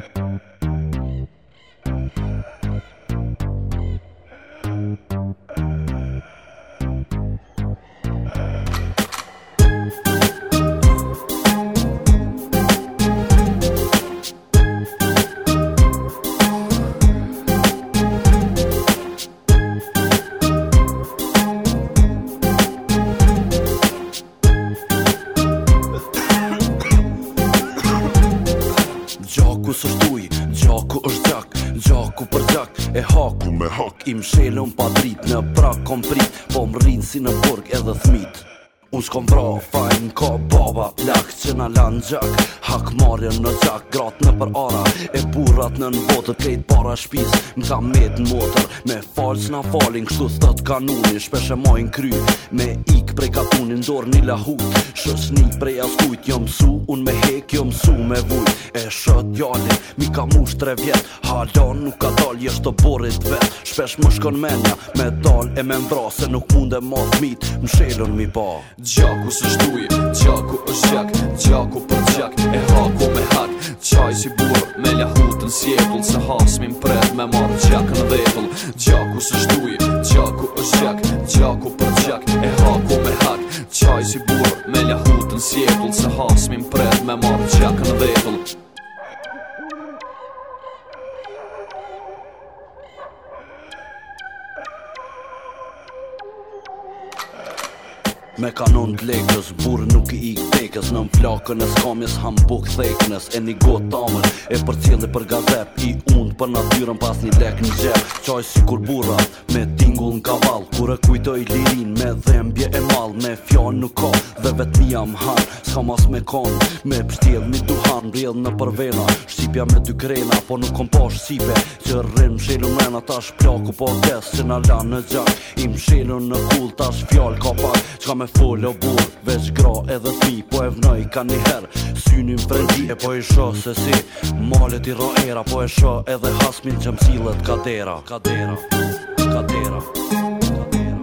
Gjaku së shtuj, gjaku është gjak, gjaku për gjak e haku me hak. I mshelën pa drit, në prak kom prit, po m'rrinë si në burg edhe thmit. Unë s'kom vra, fajn ka baba plak që na lanë gjak, hak marrën në gjak, gratë në për ara, e burrat në botër krejt para shpis, m'ka met në motër, me falë s'na falin, kështu thët kanuni, shpesh e majnë kry, me ik prej katunin, dorë një lahut, shësni prej askujt, jo mësu, unë me hek, jo mësu me vujt, e shët jali, mi ka mush 3 vjet, halon nuk ka dal, jesht të borit vet, shpesh më shkon menja, me dal e me mbra, se nuk mund e ma thmit, m'shelon mi pa. Gjaku së shtuj, gjaku është gjak, gjaku për gjak, e haku me hak, qaj si burë, me lahutën sjetull, se hasmin pred me marrë gjakën vetull. Gjaku së shtuj, gjaku është gjak, gjaku për gjak, e haku me hak, qaj si burë, me lahutën sjetull, se hasmin pred me marrë gjakën vetull. Me kanon t'lekës, burë nuk i ik tekës, në flakën e skamjes ham buk theknës, e një gotë tamër, e për cilë për gazep, i unë për natyrën pas një lek një gjep, qaj si kur burrat, me tingull n'kavall, kur e kujtoj lirin, me dhembje e mal, me fjan nuk ka, dhe vetmia m'han, s'ka mas me kon, me pështjel një duhan, rrjedh në përvena, shqipja me 2 krena, po nuk kom pash sipe, që rrim mshelun mena, tash plaku po des, që na lanë në gjak, i mshelun në kull, tash fjall ka pak, qka me folë o burë, veç gra edhe thmi, po e vnoj ka njëher, synim frendi, e po i shë se si, malet i raera, po e shë edhe hasmin që msillet kadera, kadera, kadera, kadera.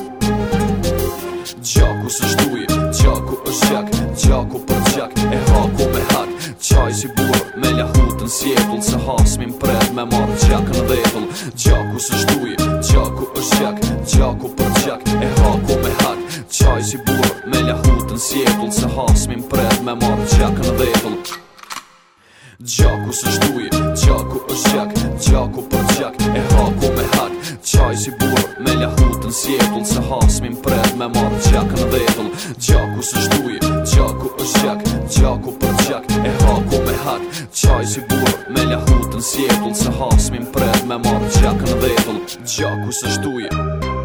Gjaku së shtuj, gjaku është gjak, gjaku për gjak, e haku me hak, qaj si burë, me lahutën sjetull, se hasmin pred me marrë gjakën vetull. Gjaku së shtuj, gjaku është gjak, gjaku për gjak, e haku me hak, qaj si burë, me lahutën sjetull, se hasmin pred me marrë gjakën vetull. Gjaku së shtuj, gjaku është gjak, gjaku për gjak, e haku me hak, qaj si burë, me lahutën sjetull, se hasmin pred me marrë gjakën vetull. Gjaku së shtuj, gjaku është gjak, gjaku për gjak, e haku me hak, qaj si burë, me lahutën sjetull, se hasmin pred me marrë gjakën vetull. Gjaku së shtuj.